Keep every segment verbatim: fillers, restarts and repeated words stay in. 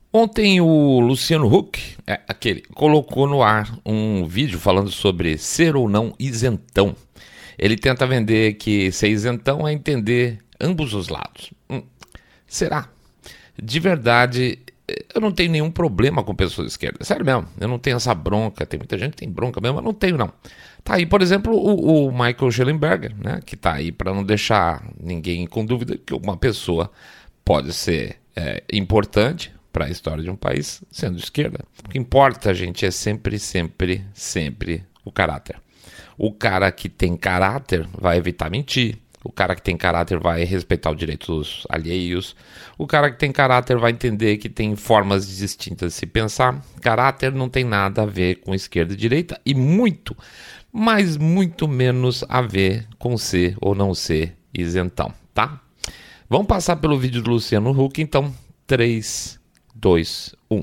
Ontem o Luciano Huck, é, aquele, colocou no ar um vídeo falando sobre ser ou não isentão. Ele tenta vender que ser isentão é entender ambos os lados. Hum, será? De verdade, eu não tenho nenhum problema com pessoas de esquerda. Sério mesmo, eu não tenho essa bronca. Tem muita gente que tem bronca mesmo, mas não tenho não. Tá aí, por exemplo, o, o Michael Schellenberger, né, que tá aí para não deixar ninguém com dúvida que uma pessoa pode ser é, importante para a história de um país sendo de esquerda. O que importa, gente, é sempre, sempre, sempre o caráter. O cara que tem caráter vai evitar mentir. O cara que tem caráter vai respeitar os direitos alheios. O cara que tem caráter vai entender que tem formas distintas de se pensar. Caráter não tem nada a ver com esquerda e direita e muito, mas muito menos a ver com ser ou não ser isentão, tá? Vamos passar pelo vídeo do Luciano Huck, então. três, dois, um.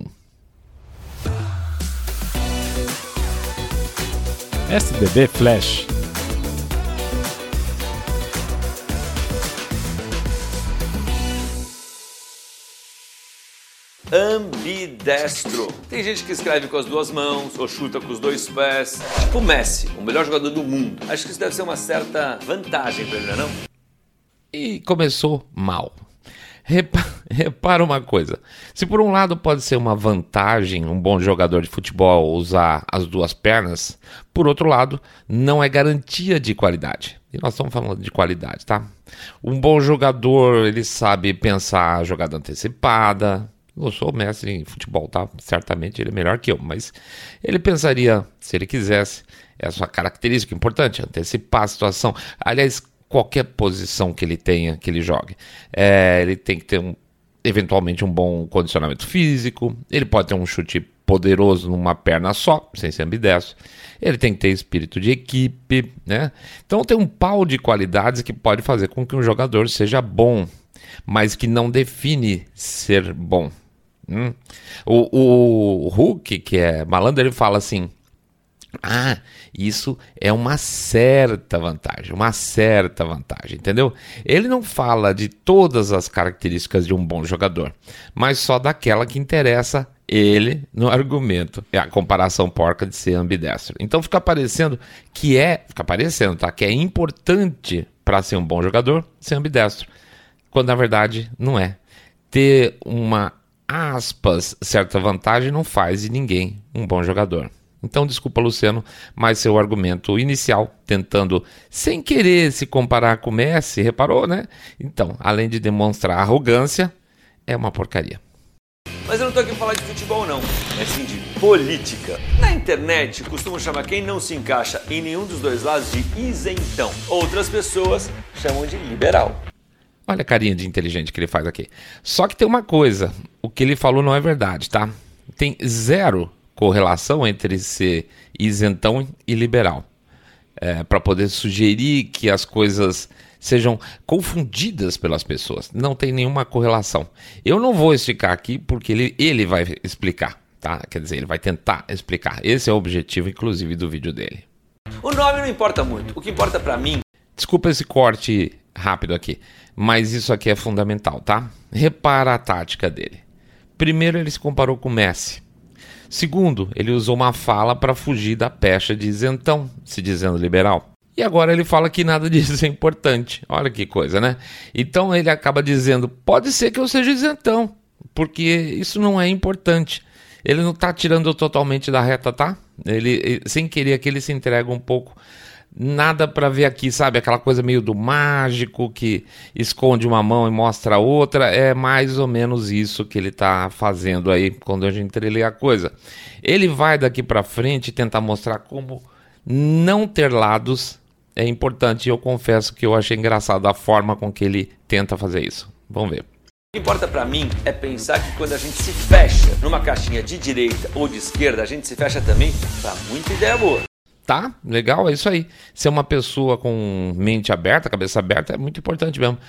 S B B Flash. Ambidestro. Tem gente que escreve com as duas mãos ou chuta com os dois pés. Tipo o Messi, o melhor jogador do mundo. Acho que isso deve ser uma certa vantagem para ele, não é não? E começou mal. Repa- Repara uma coisa, se por um lado pode ser uma vantagem um bom jogador de futebol usar as duas pernas, por outro lado não é garantia de qualidade. E nós estamos falando de qualidade, tá? Um bom jogador, ele sabe pensar a jogada antecipada. Eu sou mestre em futebol, tá? Certamente ele é melhor que eu, mas ele pensaria, se ele quisesse, essa característica importante, antecipar a situação. Aliás, qualquer posição que ele tenha, que ele jogue. É, ele tem que ter, um, eventualmente, um bom condicionamento físico. Ele pode ter um chute poderoso numa perna só, sem ser ambidestro. Ele tem que ter espírito de equipe, né? Então tem um pau de qualidades que pode fazer com que um jogador seja bom, mas que não define ser bom. Hum? O, o Huck, que é malandro, ele fala assim: ah, isso é uma certa vantagem, uma certa vantagem, entendeu? Ele não fala de todas as características de um bom jogador, mas só daquela que interessa ele no argumento. É a comparação porca de ser ambidestro. Então fica parecendo que é, fica parecendo, tá? Que é importante para ser um bom jogador ser ambidestro, quando na verdade não é. Ter uma, aspas, certa vantagem não faz de ninguém um bom jogador. Então, desculpa, Luciano, mas seu argumento inicial, tentando, sem querer, se comparar com o Messi, reparou, né? Então, além de demonstrar arrogância, é uma porcaria. Mas eu não tô aqui pra falar de futebol não, mas sim de política. Na internet, costumam chamar quem não se encaixa em nenhum dos dois lados de isentão. Outras pessoas chamam de liberal. Olha a carinha de inteligente que ele faz aqui. Só que tem uma coisa, o que ele falou não é verdade, tá? Tem zero correlação entre ser isentão e liberal. É, para poder sugerir que as coisas sejam confundidas pelas pessoas. Não tem nenhuma correlação. Eu não vou explicar aqui porque ele, ele vai explicar, tá? Quer dizer, ele vai tentar explicar. Esse é o objetivo, inclusive, do vídeo dele. O nome não importa muito. O que importa pra mim... Desculpa esse corte rápido aqui, mas isso aqui é fundamental, tá? Repara a tática dele. Primeiro, ele se comparou com o Messi. Segundo, ele usou uma fala para fugir da pecha de isentão, se dizendo liberal. E agora ele fala que nada disso é importante. Olha que coisa, né? Então ele acaba dizendo, pode ser que eu seja isentão, porque isso não é importante. Ele não está tirando totalmente da reta, tá? Ele, sem querer, que ele se entrega um pouco. Nada para ver aqui, sabe? Aquela coisa meio do mágico que esconde uma mão e mostra a outra. É mais ou menos isso que ele está fazendo aí quando a gente lê a coisa. Ele vai daqui para frente tentar mostrar como não ter lados é importante. E eu confesso que eu achei engraçado a forma com que ele tenta fazer isso. Vamos ver. O que importa pra mim é pensar que quando a gente se fecha numa caixinha de direita ou de esquerda, a gente se fecha também pra muita ideia boa. Tá, legal, é isso aí. Ser uma pessoa com mente aberta, cabeça aberta, é muito importante mesmo.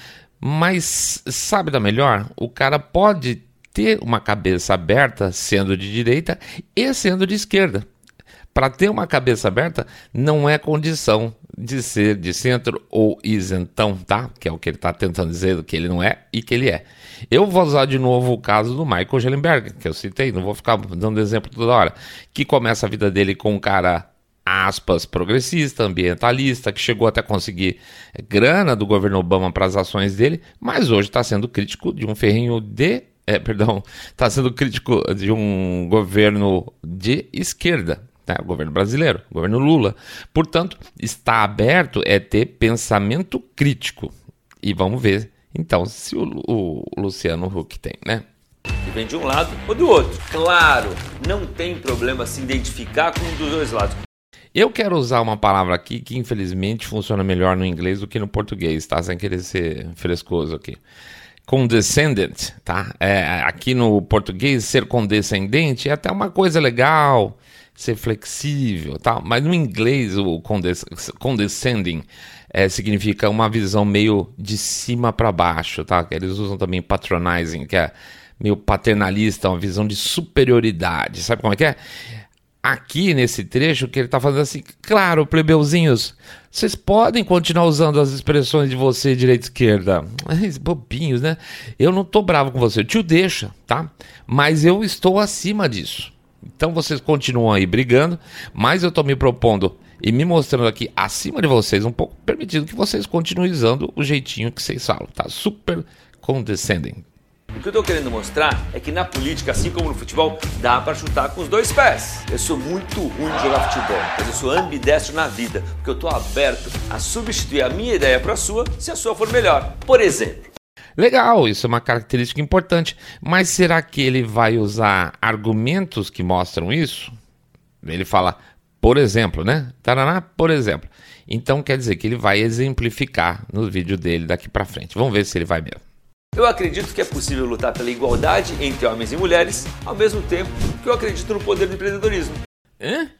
Mas, sabe da melhor? O cara pode ter uma cabeça aberta sendo de direita e sendo de esquerda. Para ter uma cabeça aberta, não é condição de ser de centro ou isentão, tá? Que é o que ele está tentando dizer que ele não é e que ele é. Eu vou usar de novo o caso do Michael Schellenberg, que eu citei, não vou ficar dando exemplo toda hora, que começa a vida dele com um cara, aspas, progressista, ambientalista, que chegou até a conseguir grana do governo Obama para as ações dele, mas hoje está sendo crítico de um ferrinho de... É, perdão, está sendo crítico de um governo de esquerda, tá? O governo brasileiro, o governo Lula. Portanto, está aberto é ter pensamento crítico. E vamos ver, então, se o, o Luciano Huck tem, né? Que vem de um lado ou do outro. Claro, não tem problema se identificar com um dos dois lados. Eu quero usar uma palavra aqui que infelizmente funciona melhor no inglês do que no português, tá? Sem querer ser frescoso aqui. Condescendent, tá? É, aqui no português, ser condescendente é até uma coisa legal, ser flexível, tá? Mas no inglês, o condes- condescending é, significa uma visão meio de cima para baixo, tá? Eles usam também patronizing, que é meio paternalista, uma visão de superioridade. Sabe como é que é? Aqui nesse trecho que ele está fazendo assim, claro, plebeuzinhos, vocês podem continuar usando as expressões de você, direita e esquerda. Ai, bobinhos, né? Eu não tô bravo com você, o tio deixa, tá? Mas eu estou acima disso. Então vocês continuam aí brigando, mas eu tô me propondo e me mostrando aqui acima de vocês um pouco, permitindo que vocês continuem usando o jeitinho que vocês falam, tá? Super condescending. O que eu tô querendo mostrar é que na política, assim como no futebol, dá pra chutar com os dois pés. Eu sou muito ruim de jogar futebol, mas eu sou ambidestro na vida, porque eu tô aberto a substituir a minha ideia pra sua, se a sua for melhor. Por exemplo. Legal, isso é uma característica importante, mas será que ele vai usar argumentos que mostram isso? Ele fala, por exemplo, né? Taraná, por exemplo. Então quer dizer que ele vai exemplificar no vídeo dele daqui pra frente. Vamos ver se ele vai mesmo. Eu acredito que é possível lutar pela igualdade entre homens e mulheres, ao mesmo tempo que eu acredito no poder do empreendedorismo. Hã?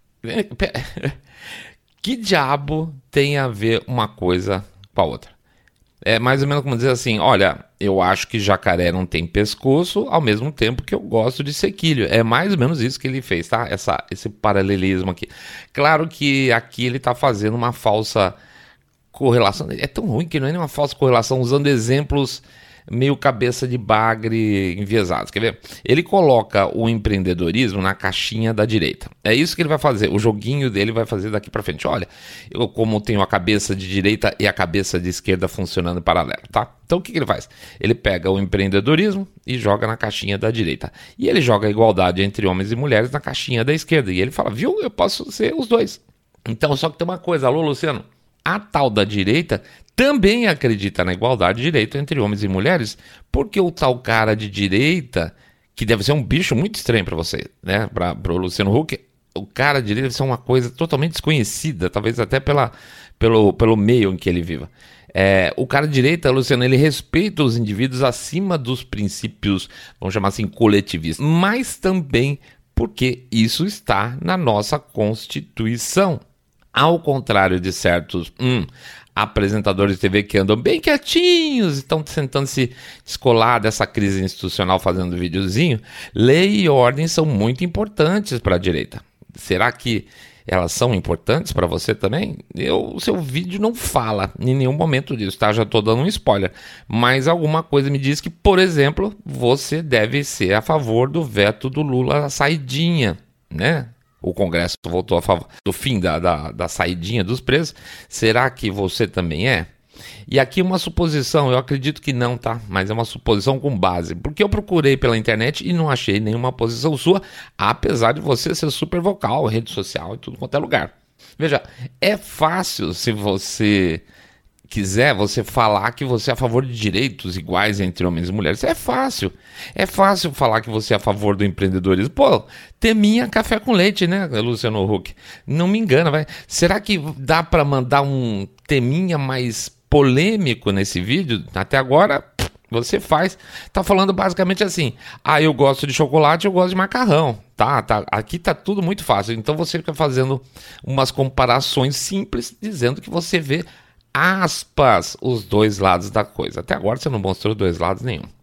Que diabo tem a ver uma coisa com a outra? É mais ou menos como dizer assim, olha, eu acho que jacaré não tem pescoço, ao mesmo tempo que eu gosto de sequilho. É mais ou menos isso que ele fez, tá? Essa, esse paralelismo aqui. Claro que aqui ele está fazendo uma falsa correlação. É tão ruim que não é nem uma falsa correlação, usando exemplos meio cabeça de bagre enviesados. Quer ver? Ele coloca o empreendedorismo na caixinha da direita. É isso que ele vai fazer. O joguinho dele vai fazer daqui para frente. Olha, eu como tenho a cabeça de direita e a cabeça de esquerda funcionando em paralelo, tá? Então o que, que ele faz? Ele pega o empreendedorismo e joga na caixinha da direita. E ele joga a igualdade entre homens e mulheres na caixinha da esquerda. E ele fala, viu? Eu posso ser os dois. Então, só que tem uma coisa. Alô, Luciano? A tal da direita também acredita na igualdade de direito entre homens e mulheres, porque o tal cara de direita, que deve ser um bicho muito estranho para você, né, para o Luciano Huck, o cara de direita deve ser uma coisa totalmente desconhecida, talvez até pela, pelo, pelo meio em que ele viva. É, o cara de direita, Luciano, ele respeita os indivíduos acima dos princípios, vamos chamar assim, coletivistas, mas também porque isso está na nossa Constituição. Ao contrário de certos hum, apresentadores de T V que andam bem quietinhos, estão tentando se descolar dessa crise institucional fazendo videozinho, lei e ordem são muito importantes para a direita. Será que elas são importantes para você também? Eu, o seu vídeo não fala em nenhum momento disso, tá? Já estou dando um spoiler. Mas alguma coisa me diz que, por exemplo, você deve ser a favor do veto do Lula à saidinha, né? O Congresso votou a favor do fim da, da, da saidinha dos presos. Será que você também é? E aqui uma suposição, eu acredito que não, tá? Mas é uma suposição com base. Porque eu procurei pela internet e não achei nenhuma posição sua, apesar de você ser super vocal, rede social e tudo quanto é lugar. Veja, é fácil se você quiser você falar que você é a favor de direitos iguais entre homens e mulheres. É fácil. É fácil falar que você é a favor do empreendedorismo. Pô, teminha café com leite, né, Luciano Huck? Não me engana, vai. Será que dá para mandar um teminha mais polêmico nesse vídeo? Até agora, você faz. Tá falando basicamente assim, ah, eu gosto de chocolate, eu gosto de macarrão. Tá, tá. Aqui tá tudo muito fácil. Então você fica fazendo umas comparações simples, dizendo que você vê aspas, os dois lados da coisa. Até agora você não mostrou dois lados nenhum.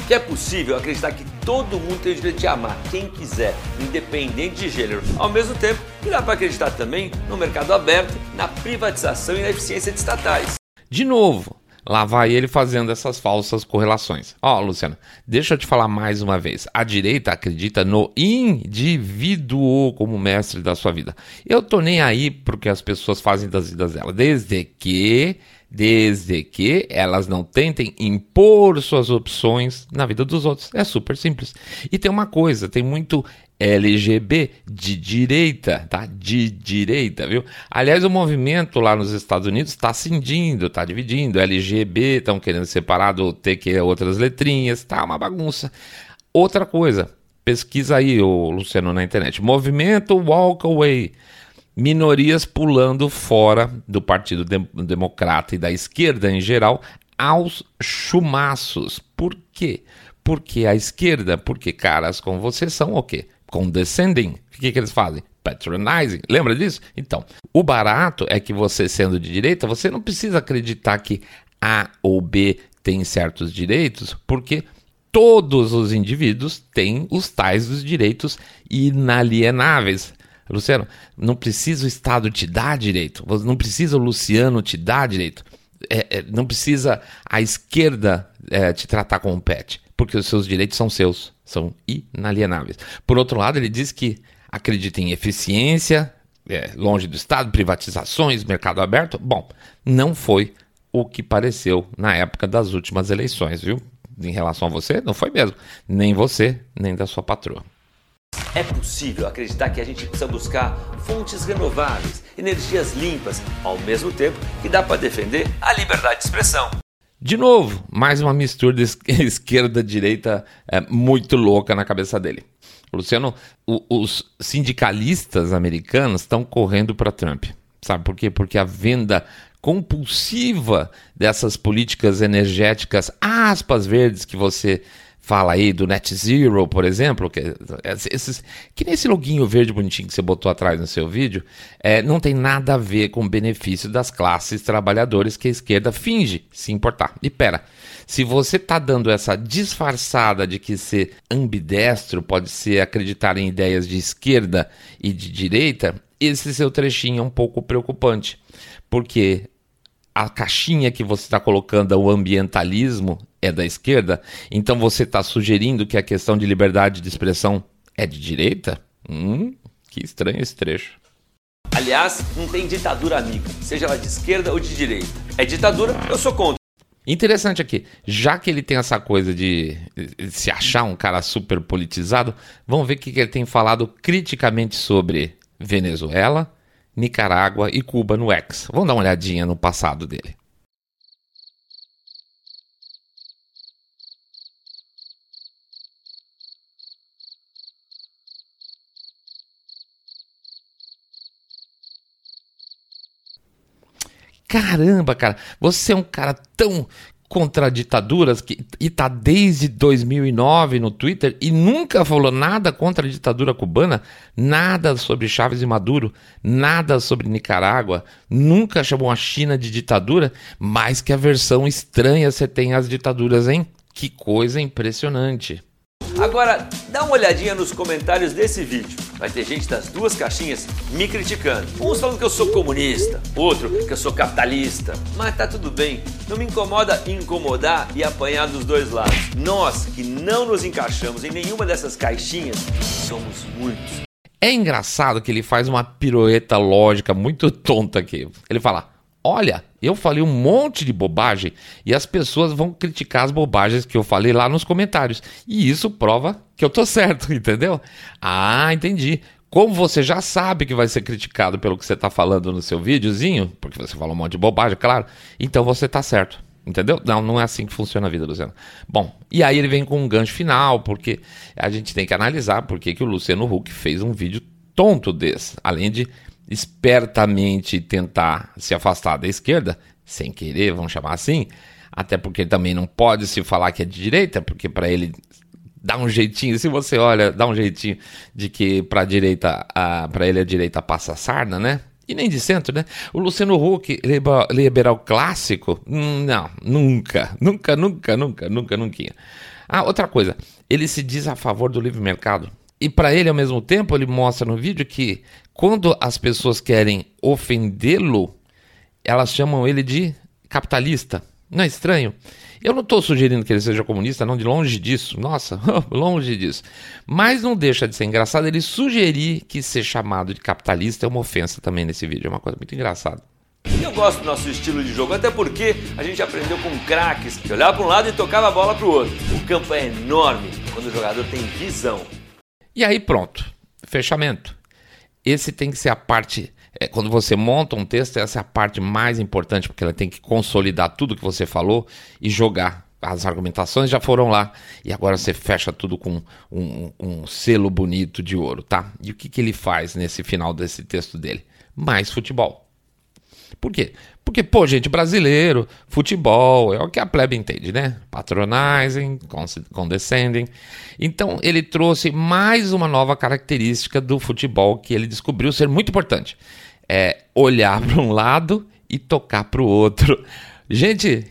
que é possível acreditar que todo mundo tem o direito de amar quem quiser, independente de gênero. Ao mesmo tempo, que dá para acreditar também no mercado aberto, na privatização e na eficiência de estatais. De novo, lá vai ele fazendo essas falsas correlações. Ó, Luciano, deixa eu te falar mais uma vez. A direita acredita no indivíduo como mestre da sua vida. Eu tô nem aí porque as pessoas fazem das vidas delas, desde que... Desde que elas não tentem impor suas opções na vida dos outros. É super simples. E tem uma coisa, tem muito L G B de direita, tá? De direita, viu? Aliás, o movimento lá nos Estados Unidos está cindindo, está dividindo. L G B estão querendo separar do T Q outras letrinhas, tá uma bagunça. Outra coisa, pesquisa aí, ô Luciano, na internet. Movimento Walk Away. Minorias pulando fora do Partido Democrata e da esquerda em geral aos chumaços. Por quê? Porque a esquerda, porque caras como você são o quê? Condescending. O que, que eles fazem? Patronizing. Lembra disso? Então, o barato é que você sendo de direita, você não precisa acreditar que A ou B tem certos direitos, porque todos os indivíduos têm os tais dos direitos inalienáveis. Luciano, não precisa o Estado te dar direito, não precisa o Luciano te dar direito, é, é, não precisa a esquerda é, te tratar como pet, porque os seus direitos são seus, são inalienáveis. Por outro lado, ele diz que acredita em eficiência, é, longe do Estado, privatizações, mercado aberto. Bom, não foi o que pareceu na época das últimas eleições, viu? Em relação a você, não foi mesmo, nem você, nem da sua patroa. É possível acreditar que a gente precisa buscar fontes renováveis, energias limpas, ao mesmo tempo que dá para defender a liberdade de expressão. De novo, mais uma mistura de esquerda-direita é, muito louca na cabeça dele. Luciano, o, os sindicalistas americanos estão correndo para Trump. Sabe por quê? Porque a venda compulsiva dessas políticas energéticas, aspas verdes que você fala aí do Net Zero, por exemplo, que, esses, que nem esse loguinho verde bonitinho que você botou atrás no seu vídeo, é, não tem nada a ver com o benefício das classes trabalhadoras que a esquerda finge se importar. E pera, se você está dando essa disfarçada de que ser ambidestro pode ser acreditar em ideias de esquerda e de direita, esse seu trechinho é um pouco preocupante, porque a caixinha que você está colocando, o ambientalismo, é da esquerda, então você está sugerindo que a questão de liberdade de expressão é de direita? Hum, que estranho esse trecho. Aliás, não tem ditadura, amigo, seja ela de esquerda ou de direita. É ditadura, eu sou contra. Interessante aqui, já que ele tem essa coisa de se achar um cara super politizado, vamos ver o que ele tem falado criticamente sobre Venezuela, Nicarágua e Cuba no X. Vamos dar uma olhadinha no passado dele. Caramba, cara, você é um cara tão contra ditaduras que, e tá desde dois mil e nove no Twitter e nunca falou nada contra a ditadura cubana, nada sobre Chávez e Maduro, nada sobre Nicarágua, nunca chamou a China de ditadura, mas que a versão estranha você tem às ditaduras, hein? Que coisa impressionante. Agora, dá uma olhadinha nos comentários desse vídeo. Vai ter gente das duas caixinhas me criticando. Uns falando que eu sou comunista, outro que eu sou capitalista. Mas tá tudo bem, não me incomoda incomodar e apanhar dos dois lados. Nós, que não nos encaixamos em nenhuma dessas caixinhas, somos muitos. É engraçado que ele faz uma pirueta lógica muito tonta aqui. Ele fala: olha, eu falei um monte de bobagem e as pessoas vão criticar as bobagens que eu falei lá nos comentários. E isso prova que eu tô certo, entendeu? Ah, entendi. Como você já sabe que vai ser criticado pelo que você tá falando no seu videozinho, porque você falou um monte de bobagem, claro, então você tá certo, entendeu? Não, não é assim que funciona a vida, Luciano. Bom, e aí ele vem com um gancho final, porque a gente tem que analisar por que que o Luciano Huck fez um vídeo tonto desse, além de espertamente tentar se afastar da esquerda, sem querer, vamos chamar assim, até porque também não pode se falar que é de direita, porque para ele dá um jeitinho, se você olha, dá um jeitinho de que para a direita, para ele a direita passa a sarna, né? E nem de centro, né? O Luciano Huck, liberal clássico, não, nunca, nunca, nunca, nunca, nunca, nunca. Ah, outra coisa, ele se diz a favor do livre mercado. E para ele, ao mesmo tempo, ele mostra no vídeo que quando as pessoas querem ofendê-lo, elas chamam ele de capitalista. Não é estranho? Eu não estou sugerindo que ele seja comunista, não, de longe disso. Nossa, longe disso. Mas não deixa de ser engraçado ele sugerir que ser chamado de capitalista é uma ofensa também nesse vídeo. É uma coisa muito engraçada. Eu gosto do nosso estilo de jogo, até porque a gente aprendeu com craques que olhava para um lado e tocava a bola para o outro. O campo é enorme quando o jogador tem visão. E aí pronto, fechamento. Esse tem que ser a parte, é, quando você monta um texto, essa é a parte mais importante, porque ela tem que consolidar tudo que você falou e jogar. As argumentações já foram lá e agora você fecha tudo com um, um selo bonito de ouro, tá? E o que, que ele faz nesse final desse texto dele? Mais futebol. Por quê? Porque, pô, gente, brasileiro, futebol, é o que a plebe entende, né? Patronizing, condescending. Então, ele trouxe mais uma nova característica do futebol que ele descobriu ser muito importante. É olhar para um lado e tocar para o outro. Gente,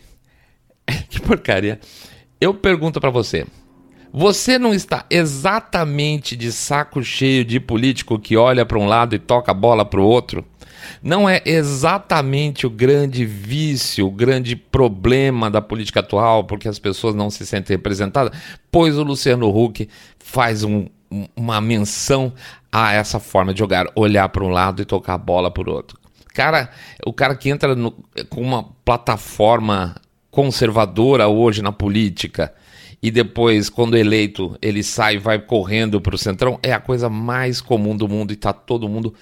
que porcaria. Eu pergunto para você, você não está exatamente de saco cheio de político que olha para um lado e toca a bola para o outro? Não é exatamente o grande vício, o grande problema da política atual, porque as pessoas não se sentem representadas? Pois o Luciano Huck faz um, uma menção a essa forma de jogar, olhar para um lado e tocar a bola para o outro. Cara, o cara que entra no, com uma plataforma conservadora hoje na política e depois, quando eleito, ele sai e vai correndo para o centrão, é a coisa mais comum do mundo e está todo mundo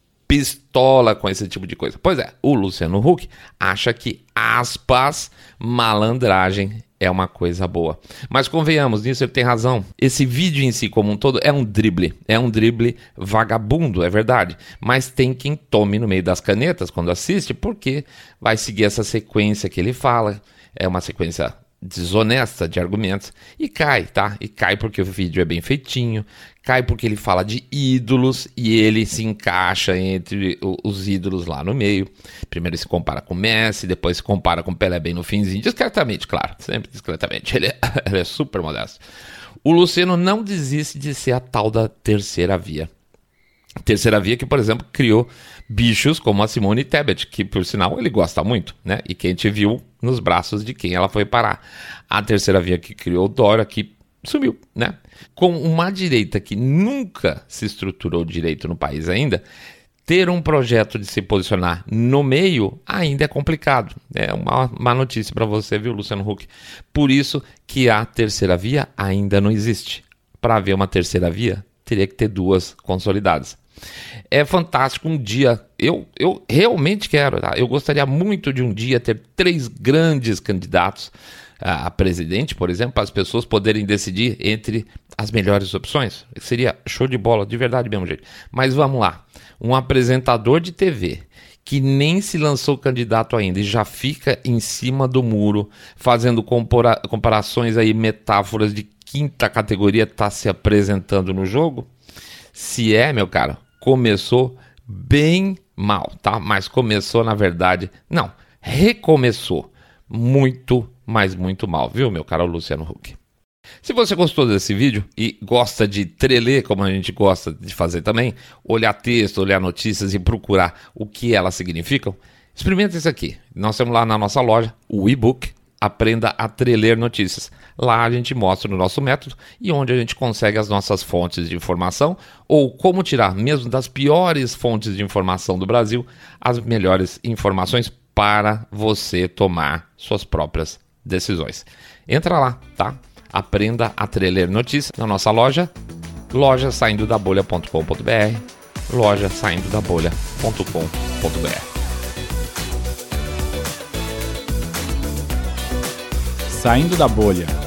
pistola com esse tipo de coisa. Pois é, o Luciano Huck acha que, aspas, malandragem é uma coisa boa. Mas convenhamos, nisso ele tem razão. Esse vídeo em si como um todo é um drible. É um drible vagabundo, é verdade. Mas tem quem tome no meio das canetas quando assiste, porque vai seguir essa sequência que ele fala. É uma sequência desonesta de argumentos e cai, tá? E cai porque o vídeo é bem feitinho, cai porque ele fala de ídolos e ele se encaixa entre os ídolos lá no meio. Primeiro ele se compara com Messi, depois se compara com Pelé bem no finzinho, discretamente, claro, sempre discretamente, ele é, ele é super modesto. O Luciano não desiste de ser a tal da terceira via. Terceira via que, por exemplo, criou bichos como a Simone Tebet, que por sinal ele gosta muito, né? E que a gente viu nos braços de quem ela foi parar. A terceira via que criou o Dória, que sumiu, né? Com uma direita que nunca se estruturou direito no país ainda, ter um projeto de se posicionar no meio ainda é complicado. É uma má notícia para você, viu, Luciano Huck? Por isso que a terceira via ainda não existe. Para haver uma terceira via, teria que ter duas consolidadas. É fantástico um dia, eu, eu realmente quero, tá? Eu gostaria muito de um dia ter três grandes candidatos a, a presidente, por exemplo, para as pessoas poderem decidir entre as melhores opções. Seria show de bola, de verdade mesmo, gente. Mas vamos lá, um apresentador de T V que nem se lançou candidato ainda e já fica em cima do muro, fazendo compara- comparações aí, metáforas de quinta categoria, está se apresentando no jogo? Se é, meu cara, começou bem mal, tá? Mas começou, na verdade, não, recomeçou muito, mas muito mal, viu, meu caro Luciano Huck? Se você gostou desse vídeo e gosta de treler, como a gente gosta de fazer também, olhar texto, olhar notícias e procurar o que elas significam, experimenta isso aqui. Nós temos lá na nossa loja o e-book Aprenda a Treler Notícias. Lá a gente mostra o nosso método e onde a gente consegue as nossas fontes de informação ou como tirar, mesmo das piores fontes de informação do Brasil, as melhores informações para você tomar suas próprias decisões. Entra lá, tá? Aprenda a Treler Notícias na nossa loja, loja saindo da bolha ponto com ponto b r, loja saindo da bolha ponto com ponto b r. Saindo da Bolha.